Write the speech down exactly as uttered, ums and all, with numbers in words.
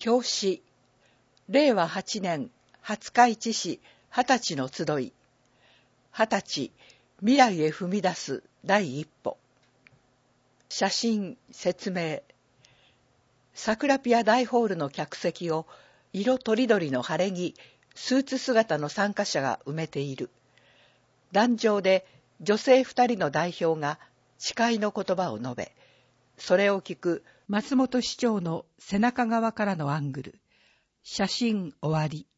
表紙、れいわはちねん廿日市市二十歳の集い、二十歳、未来へ踏み出す第一歩。写真、説明。桜ピア大ホールの客席を色とりどりの晴れ着、スーツ姿の参加者が埋めている。壇上で女性二人の代表が誓いの言葉を述べ、それを聞く松本市長の背中側からのアングル。写真終わり。